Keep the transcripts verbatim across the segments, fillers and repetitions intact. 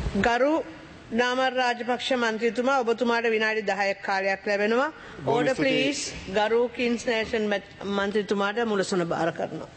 ගරු නාමල් රාජපක්ෂ මන්ත්‍රීතුමා ඔබතුමාට විනාඩි දහයක් කාලයක් ලැබෙනවා. Order please. ගරු කින්ස් නේෂන් මන්ත්‍රීතුමාට මුලසුන බාර කරනවා.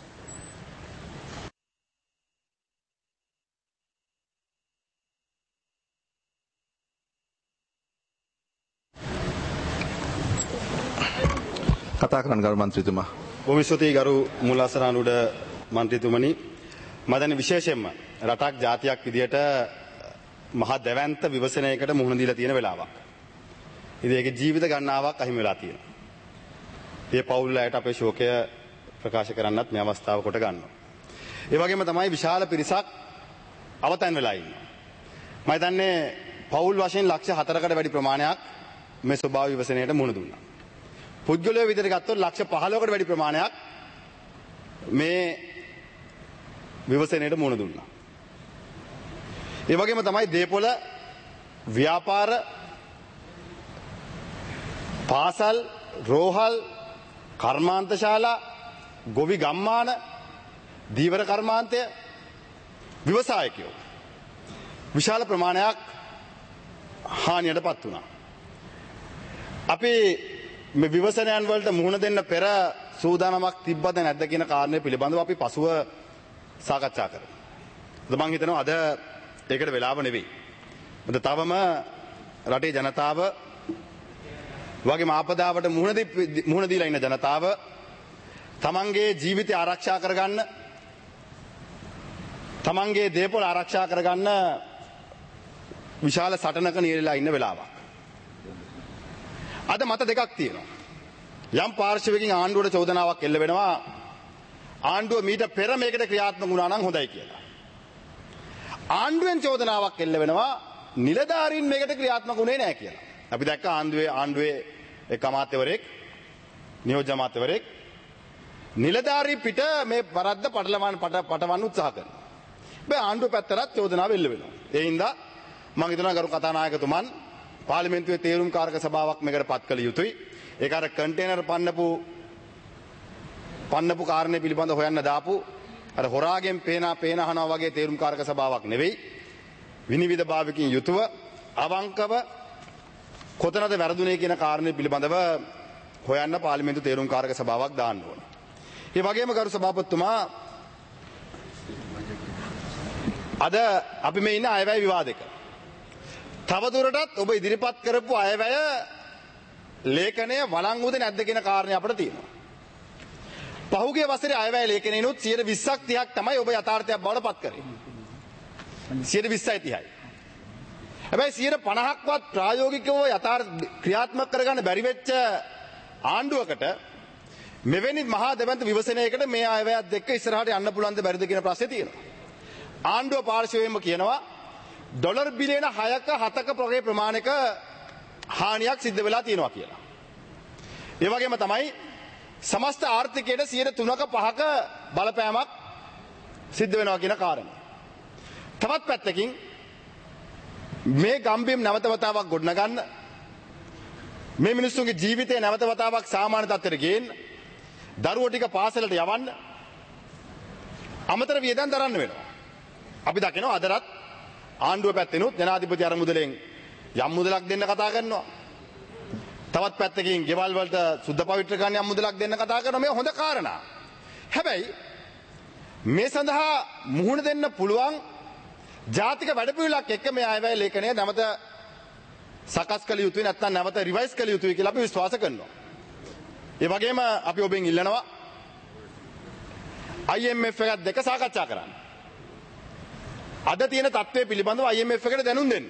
කතා කරන්න ගරු මන්ත්‍රීතුමා. බොහොම ස්තුතියි ගරු මුල්ලාසනානුඩ මන්ත්‍රීතුමනි. මම දැන් විශේෂයෙන්ම රටක් ජාතියක් විදියට මහා දැවැන්ත විවසනයකට මුහුණ දීලා තියෙන වෙලාවක්. ඉතින් ඒකේ ජීවිත ගණනාවක් අහිමි වෙලා තියෙනවා. ඒ පවුල් වලට අපේ ශෝකය ප්‍රකාශ කරන්නත් මේ අවස්ථාව කොට ගන්නවා. ඒ වගේම තමයි විශාල පිරිසක් අවතැන් වෙලා ඉන්නවා. මම හිතන්නේ පවුල් වශයෙන් ලක්ෂ හතරකට වැඩි ප්‍රමාණයක් මේ ස්වභාව විවසනයට මුහුණ දුන්නා. පුද්ගලයෝ විදිහට ගත්තොත් ලක්ෂ පහළොවකට වැඩි ප්‍රමාණයක් මේ විවසනයට මුහුණ දුන්නා. ඒ වගේම තමයි දේපොළ, ව්‍යාපාර, පාසල්, රෝහල්, කර්මාන්තශාලා, ගොවි ගම්මාන, දීවර කර්මාන්තය, ව්‍යවසායකයෝ විශාල ප්‍රමාණයක් හානියටපත් වුණා. අපි මේ විවසනයන් වලට මුහුණ දෙන්න පෙර සූදානමක් තිබ්බද නැද්ද කියන කාරණය පිළිබඳව අපි පසුව සාකච්ඡා කරමු. මම හිතනවා අද ඒකට වෙලාව නෙවෙයි. මොකද තවම රටේ ජනතාව වගේම ආපදාවට මුහුණ දී මුහුණ දීලා ඉන්න ජනතාව තමන්ගේ ජීවිතය ආරක්ෂා කරගන්න, තමන්ගේ දේපොළ ආරක්ෂා කරගන්න විශාල සටනක නියැලලා ඉන්න වෙලාවක්. අද මත දෙකක් තියෙනවා. යම් පාර්ශවයකින් ආණ්ඩුවට චෝදනාවක් එල්ල වෙනවා ආණ්ඩුව මීට පෙර මේකට ක්‍රියාත්මක වුණා නම් හොඳයි කියලා. ආණ්ඩුවෙන් චෝදනාවක් එල්ල වෙනවා නිලධාරීන් මේකට ක්‍රියාත්මක වුණේ නැහැ කියලා. අපි දැක්ක ආණ්ඩුවේ ආණ්ඩුවේ එක් අමාත්‍යවරයෙක්, නියෝජ්‍ය අමාත්‍යවරයෙක් නිලධාරී පිට මේ වරද්ද පටලවන්න පටවන්න උත්සාහ කරනවා. හැබැයි ආණ්ඩුව පැත්තට චෝදනාව එල්ල වෙනවා. ඒ හින්දා මම හිතනවා ගරු කතානායකතුමන් පාර්ලිමේන්තුවේ තේරුම් කාරක සභාවක් මේකට පත් කළ යුතුයි. ඒක අර කන්ටේනර් පන්නපු පන්නපු කාරණේ පිළිබඳව හොයන්න දාපු අර හොරාගෙන් පේන පේන අහනවා වගේ තේරුම් කාරක සභාවක් නෙවෙයි. විනිවිද භාවකින් යුතුව අවංකව කොතනද වැරදුනේ කියන කාරණේ පිළිබඳව හොයන්න පාර්ලිමේන්තු තේරුම් කාරක සභාවක් දාන්න ඕන. ඒ වගේම ගරු සභාපතිතුමා අද අපි මේ ඉන්න අයවැය විවාදයක තවදුරටත් ඔබ ඉදිරිපත් කරපු අයවැය ලේඛනය වළංගුද නැද්ද කියන කාරණේ අපිට තියෙනවා. පහුගිය වසරේ අයවැය ලේඛනයනොත් සියයට විස්සක් තිහක් තමයි ඔබ යථාර්ථයක් බවට පත් කරේ. සියයට විස්සයි තිහයි. හැබැයි සියයට පනහක්වත් ප්‍රායෝගිකව යථාර්ථ ක්‍රියාත්මක කරගන්න බැරි වෙච්ච ආණ්ඩුවකට මෙවැනි මහා දෙවන්ත විවසනයකට මේ අයවැයත් එක්ක ඉස්සරහට යන්න පුළුවන්ද බැරිද කියන ප්‍රශ්නේ තියෙනවා. ආණ්ඩුව පාර්ශවයෙන්ම කියනවා ඩොලර් බිලියන හයක හතක ප්‍රගේ ප්‍රමාණයක හානියක් සිද්ධ වෙලා තියෙනවා කියලා. ඒ වගේම තමයි සමස්ත ආර්ථිකයට සියයට තුනක පහක බලපෑමක් සිද්ධ වෙනවා කියන කාරණය. තවත් පැත්තකින් මේ ගම්බිම් නැවත වතාවක් ගොඩනගන්න, මේ මිනිස්සුන්ගේ ජීවිතය නැවත වතාවක් සාමාන්‍ය තත්ත්වයට ගේන්න, දරුවෝ ටික පාසලට යවන්න අමතර වියදම් දරන්න වෙනවා. අපි දකිනවා අදටත් ආණ්ඩුව පැත්තෙනුත් ජනාධිපති අරමුදලෙන් යම් මුදලක් දෙන්න කතා කරනවා. තවත් පැත්තකින් ගෙවල් වලට සුද්ධ පවිත්‍ර ගන්න යම් මුදලක් දෙන්න කතා කරනවා. මේ හොඳ කාරණා. හැබැයි මේ සඳහා මුහුණ දෙන්න පුළුවන් ජාතික වැඩපිළිවෙලක් එක්ක මේ අයවැය ලේඛනය නැවත සකස් කළ යුතුයි, නැත්නම් නැවත රිවයිස් කළ යුතුයි කියලා අපි විශ්වාස කරනවා. ඒ වගේම අපි ඔබෙන් ඉල්ලනවා I M F එකත් දෙක සාකච්ඡා කරන්න. අද තියෙන තත්ත්වය පිළිබඳව I M F එකට දැනුම් දෙන්න.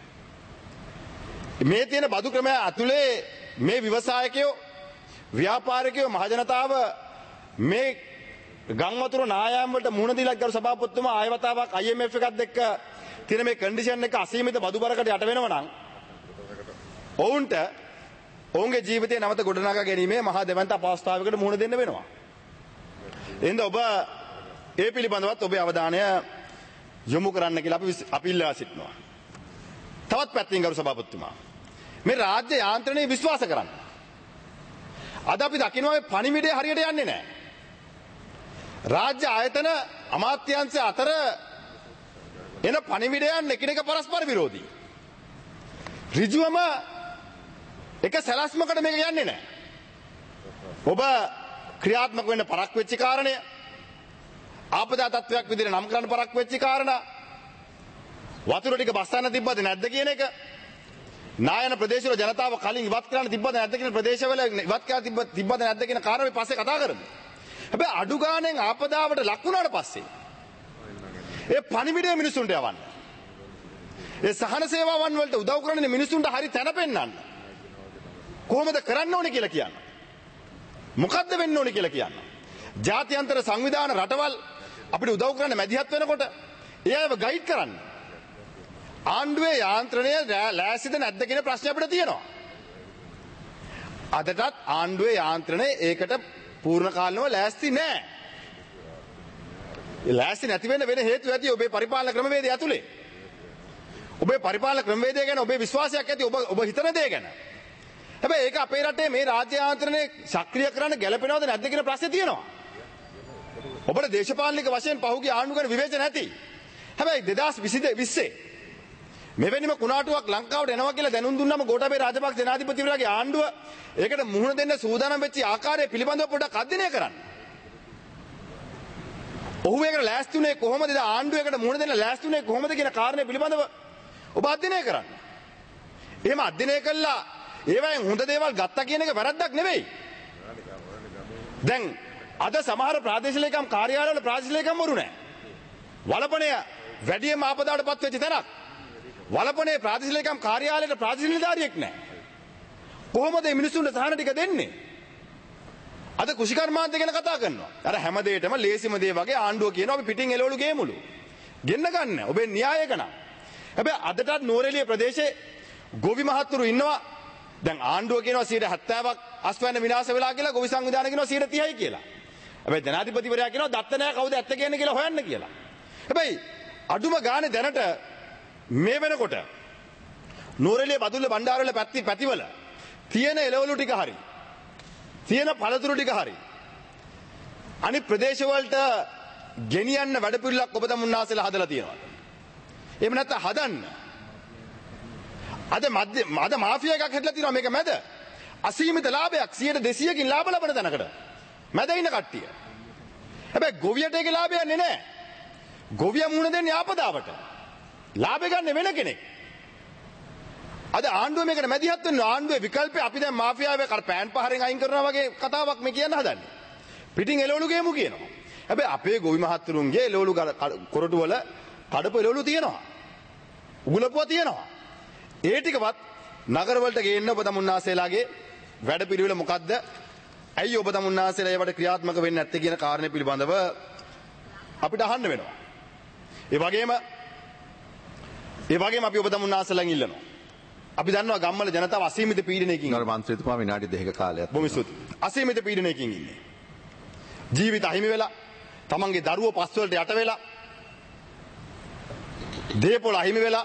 මේ තියෙන බදු ක්‍රමය ඇතුලේ මේ ව්‍යවසායකයෝ, ව්‍යාපාරිකයෝ, මහජනතාව මේ ගම් වතුර නායම් වලට මුහුණ දීලා ගරු සභාපතිතුමා ආය වතාවක් I M F එකත් එක්ක තියෙන මේ කන්ඩිෂන් එක අසීමිත බදු බරකට යට වෙනව නම් ඔවුන්ට ඔවුන්ගේ ජීවිතය නැවත ගොඩනගා ගැනීමේ මහා දෙවන්ත අපහසුතාවයකට මුහුණ දෙන්න වෙනවා. එහෙනම් ඔබ ඒ පිළිබඳවත් ඔබේ අවධානය යොමු කරන්න කියලා අපි අපි ඉල්ලා සිටිනවා. තවත් පැත්තකින් ගරු සභාපතිතුමා මේ රාජ්‍ය යාන්ත්‍රණය විශ්වාස කරන්න. අද අපි දකිනවා මේ පණිවිඩය හරියට යන්නේ නැහැ. රාජ්‍ය ආයතන අමාත්‍යාංශ අතර එන පණිවිඩයන් එකිනෙක පරස්පර විරෝධී. ඍජුවම එක සැලැස්මකට මේක යන්නේ නැහැ. ඔබ ක්‍රියාත්මක වෙන්න පරක් වෙච්ච කාරණය, ආපදා තත්වයක් විදිහට නම් කරන්න පරක් වෙච්ච කාරණා, වතුර ටික බස්සන්න තිබ්බද නැද්ද කියන එක, නායන ප්‍රදේශවල ජනතාව කලින් ඉවත් කරන්න තිබ්බද නැද්ද කියන ප්‍රදේශවල ඉවත් කරලා තිබ්බ තිබ්බද නැද්ද කියන කාරණා අපි පස්සේ කතා කරමු. හැබැයි අඩු ගානෙන් ආපදාවට ලක් වුණාට පස්සේ ඒ පණිවිඩය මිනිසුන්ට යවන්න. ඒ සහන සේවාවන් වලට උදව් කරන මිනිසුන්ට හරි තැන පෙන්නන්න. කොහොමද කරන්න ඕනේ කියලා කියන්න. මොකද්ද වෙන්න ඕනේ කියලා කියන්න. ජාත්‍යන්තර සංවිධාන රටවල් අපිට උදව් කරන්න මැදිහත් වෙනකොට ඒ අයව ගයිඩ් කරන්න. ආණ්ඩුවේ යාන්ත්‍රණය ලෑස්තිද නැද්ද කියන ප්‍රශ්නේ අපිට තියෙනවා. අදටත් ආණ්ඩුවේ යාන්ත්‍රණය ඒකට පූර්ණ කාලීනව ලෑස්ති නැහැ. ඒ ලෑස්ති නැති වෙන්න වෙන හේතු ඇති ඔබේ පරිපාලන ක්‍රමවේදය ඇතුලේ. ඔබේ පරිපාලන ක්‍රමවේදය ගැන ඔබේ විශ්වාසයක් ඇති ඔබ ඔබ හිතන දේ ගැන. හැබැයි ඒක අපේ රටේ මේ රාජ්‍ය යාන්ත්‍රණය සක්‍රිය කරන්න ගැළපෙනවද නැද්ද කියන ප්‍රශ්නේ තියෙනවා. ඔබට දේශපාලනික වශයෙන් පහුගිය ආණ්ඩු කරන විවේචන ඇති. හැබැයි දෙදාස් විස්සේ මෙවැනිම කුණාටුවක් ලංකාවට එනවා කියලා දැනුම් දුන්නම ගෝඨාභය රාජපක්ෂ ජනාධිපතිවරයාගේ ආණ්ඩුව ඒකට මුහුණ දෙන්න සූදානම් වෙච්ච ආකාරය පිළිබඳව පොඩ්ඩක් අධ්‍යයනය කරන්න. ඔහු ඒකට ලෑස්ති වුණේ කොහොමද? ආණ්ඩුවකට මුහුණ දෙන්න ලෑස්ති වුණේ කොහොමද කියන කාරණය පිළිබඳව ඔබ අධ්‍යයනය කරන්න. එහෙම අධ්‍යයනය කළා ඒවෙන් හොඳ දේවල් ගත්තා කියන එක වැරද්දක් නෙවෙයි. දැන් අද සමහර ප්‍රාදේශීය ලේකම් කාර්යාලවල ප්‍රාදේශීය ලේකම් වරු නැහැ. වලපණය වැඩිම ආපදාවටපත් වෙච්ච තැනක්. වලපනේ ප්‍රාදේශීය ලේකම් කාර්යාලයට ප්‍රාදේශීය නිලධාරියෙක් නැහැ. කොහොමද මේ මිනිස්සුන්ට සහන ටික දෙන්නේ? අද කුෂිකර්මාන්තය ගැන කතා කරනවා. අර හැම දෙයකම ලේසිම දේ වගේ ආණ්ඩුව කියනවා අපි පිටින් එළවලු ගේමුලු. ගෙන්න ගන්න. ඔබේ න්‍යායක නම්. හැබැයි අදටත් නෝරෙලිය ප්‍රදේශයේ ගොවි මහත්තුරු ඉන්නවා. දැන් ආණ්ඩුව කියනවා සියයට හැත්තෑවක් අස්වැන්න විනාශ වෙලා කියලා, ගොවි සංවිධානය කියනවා සියයට තිහයි කියලා. හැබැයි ජනාධිපතිවරයා කියනවා දත්ත නැහැ කවුද ඇත්ත කියන්නේ කියලා හොයන්න කියලා. හැබැයි අඩුම ගානේ දැනට මේ වෙනකොට නෝරෙලිය බදුල්ල බණ්ඩාරවල පැති පැතිවල තියෙන එළවලු ටික හරි තියෙන පළතුරු ටික හරි අනිත් ප්‍රදේශ වලට ගෙනියන්න වැඩපිළිවෙලක් ඔබ තමුන්නාසලා හදලා තියෙනවා. එහෙම නැත්නම් හදන්න. අද මැද අද මාෆියා එකක් හැදලා තියෙනවා මේක මැද. අසීමිත ලාභයක් සියයට දෙසීයකින් ලාභ ලබන තැනකට. මැද ඉන්න කට්ටිය. හැබැයි ගොවියට ඒකේ ලාභයක් නෑ. ගොවියා මුණ දෙන්නේ ආපදාවට. ලාභ ගන්න වෙන කෙනෙක්. අද ආණ්ඩුව මේකට මැදිහත් වෙනවා. ආණ්ඩුවේ විකල්පය අපි දැන් මාෆියාවේ කර පෑන් පහරෙන් අයින් කරනවා වගේ කතාවක් මේ කියන්න හදන්නේ. පිටින් එළවලු ගේමු කියනවා. හැබැයි අපේ ගොවි මහත්තුරුන්ගේ එළවලු කොරටු වල කඩපු එළවලු තියෙනවා. උගුලපුවා තියෙනවා. ඒ ටිකවත් නගර වලට ගේන්න ඔබ තමුන්නාසේලාගේ වැඩ පිළිවෙල මොකද්ද? ඇයි ඔබ තමුන්නාසේලා ඒවට ක්‍රියාත්මක වෙන්නේ නැත්තේ කියන කාරණේ පිළිබඳව අපිට අහන්න වෙනවා. ඒ වගේම ඒ වගේම අපි ඔබ තමුන්නාසලන් ඉල්ලනවා. අපි දන්නවා ගම්වල ජනතාව අසීමිත පීඩනයකින් ගරු මන්ත්‍රීතුමා විනාඩි දෙකක කාලයක් බොහොම ස්තුතියි. අසීමිත පීඩනයකින් ඉන්නේ. ජීවිත අහිමි වෙලා, තමන්ගේ දරුවෝ පස් වලට යට වෙලා, දේපොළ අහිමි වෙලා,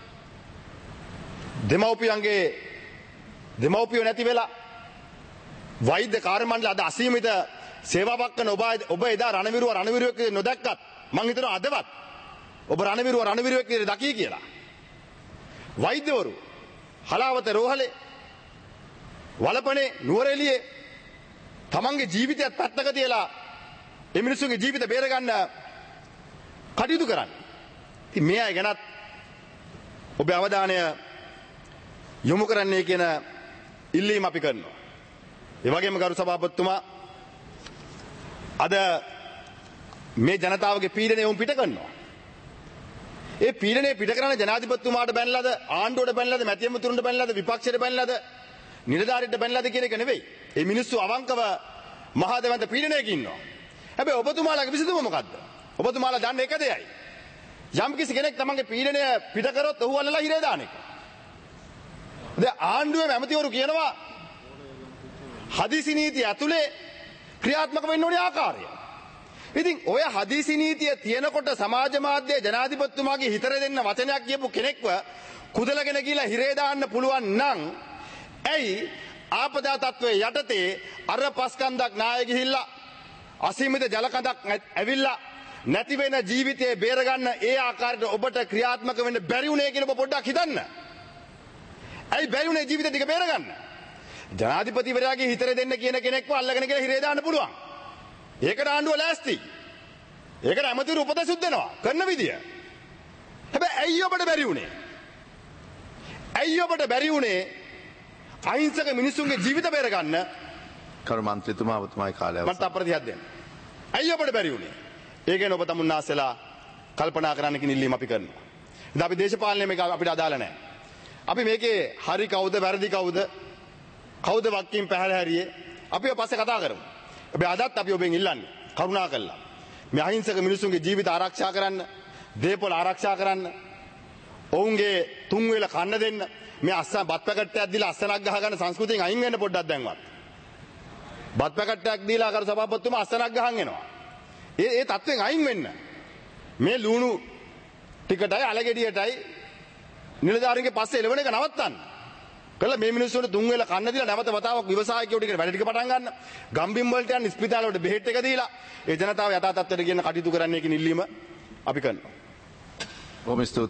දෙමව්පියන්ගේ දෙමව්පියෝ නැති වෙලා, වෛද්‍ය කාර්ය මණ්ඩල අද අසීමිත සේවාවක් කරන ඔබ ඔබ එදා රණවිරුව රණවිරුවෙක් නොදැක්කත් මං හිතනවා අදවත් ඔබ රණවිරුව රණවිරුවෙක් විදිහට දකී කියලා. වෛද්‍යවරු හලාවත රෝහලේ වලපනේ නුවරඑළියේ තමන්ගේ ජීවිතයත් පැත්තක තියලා ඒ මිනිස්සුන්ගේ ජීවිත බේරගන්න කටයුතු කරන්නේ. ඉතින් මේ අය ගැනත් ඔබේ අවධානය යොමු කරන්නේ කියන ඉල්ලීම අපි කරනවා. ඒ වගේම ගරු සභාපතිතුමා අද මේ ජනතාවගේ පීඩනය උන් පිට කරනවා. ඒ පීඩනය පිට කරන ජනාධිපතිතුමාට බැනලාද, ආණ්ඩුවට බැනලාද, මැතිඇමතුරුන්ට බැනලාද, විපක්ෂයට බැනලාද, නිලධාරීන්ට බැනලාද කියන එක නෙවෙයි. මේ මිනිස්සු අවංකව මහා දෙවන්ත පීඩනයක ඉන්නවා. හැබැයි ඔබතුමාලාගේ විසඳුම මොකද්ද? ඔබතුමාලා දන්නේ එක දෙයයි. යම් කිසි කෙනෙක් තමන්ගේ පීඩනය පිට කරොත් ඔහු අල්ලලා හිරේ දාන එක. දැන් ආණ්ඩුවේ ඇමතිවරු කියනවා හදිසි නීතිය ඇතුලේ ක්‍රියාත්මක වෙන්න ඕනේ ආකාරය. ඉතින් ඔය හදිසි නීතිය තියෙනකොට සමාජ මාධ්‍යයේ ජනාධිපතිතුමාගේ හිතර දෙන්න වචනයක් කියපු කෙනෙක්ව කුදලගෙන ගිහලා හිරේ දාන්න පුළුවන් නම් ඇයි ආපදා තත්වයේ යටතේ අර පස්කන්දක් නාය ගිහිල්ලා අසීමිත ජල කඳක් ඇවිල්ලා නැති වෙන ජීවිතේ බේරගන්න ඒ ආකාරයට ඔබට ක්‍රියාත්මක වෙන්න බැරි වුණේ කියලා ඔබ පොඩ්ඩක් හිතන්න. ඇයි බැරි වුණේ ජීවිත ටික බේරගන්න? ජනාධිපතිවරයාගේ හිතර දෙන්න කියන කෙනෙක්ව අල්ලගෙන කියලා හිරේ දාන්න පුළුවන්. ඒකට ආණ්ඩුව ලෑස්ති. ඒකට ඇමතිවරු උපදෙස් දෙනවා. කරන විදිය. හැබැයි ඇයි ඔබට බැරි වුණේ? ඇයි ඔබට බැරි වුණේ අහිංසක මිනිසුන්ගේ ජීවිත බේරගන්න? කරු මන්ත්‍රීතුමා ඔබතුමායි කාලය අවසන්. මට අප්‍රතිහත් දෙන්න. ඇයි ඔබට බැරි වුණේ? ඒ ගැන ඔබ තමුන්නාසලා කල්පනා කරන්න කියන ඉල්ලීම අපි කරනවා. ඉතින් අපි දේශපාලනය මේක අපිට අදාළ නැහැ. අපි මේකේ හරි කවුද වැරදි කවුද කවුද වක්කීම් පැහැර හැරියේ අපි පස්සේ කතා කරමු. හැබැයි අදත් අපි ඔබෙන් ඉල්ලන්නේ කරුණා කළා. මේ අහිංසක මිනිසුන්ගේ ජීවිත ආරක්ෂා කරන්න, දේපොළ ආරක්ෂා කරන්න, ඔවුන්ගේ තුන් වේල කන්න දෙන්න, මේ අස්සන් බත් පැකට්ටයක් දීලා අස්සනක් ගහ ගන්න සංස්කෘතියෙන් අයින් වෙන්න පොඩ්ඩක් දැන්වත්. බත් පැකට්ටයක් දීලා කර සභාපතිතුමා අස්සනක් ගහන් එනවා. ඒ ඒ තත්වෙන් අයින් වෙන්න. මේ ලුණු ටිකටයි අලගෙඩියටයි නිලධාරීන්ගේ පස්සේ එළවෙන එක නවත්තන්න. කළා මේ මිනිස්සුන්ට තුන් වේල කන්න දීලා නැවත වතාවක් ව්‍යවසායකයෝ ටිකට වැඩ ටික පටන් ගන්න. ගම්බිම් වලට යන ස්පිතාල වලට බෙහෙත් එක දීලා ඒ ජනතාව යථා තත්ත්වයට ගෙන කටයුතු කරන්න කියන ඉල්ලීම අපි කරනවා. බොහොම ස්තුතියි.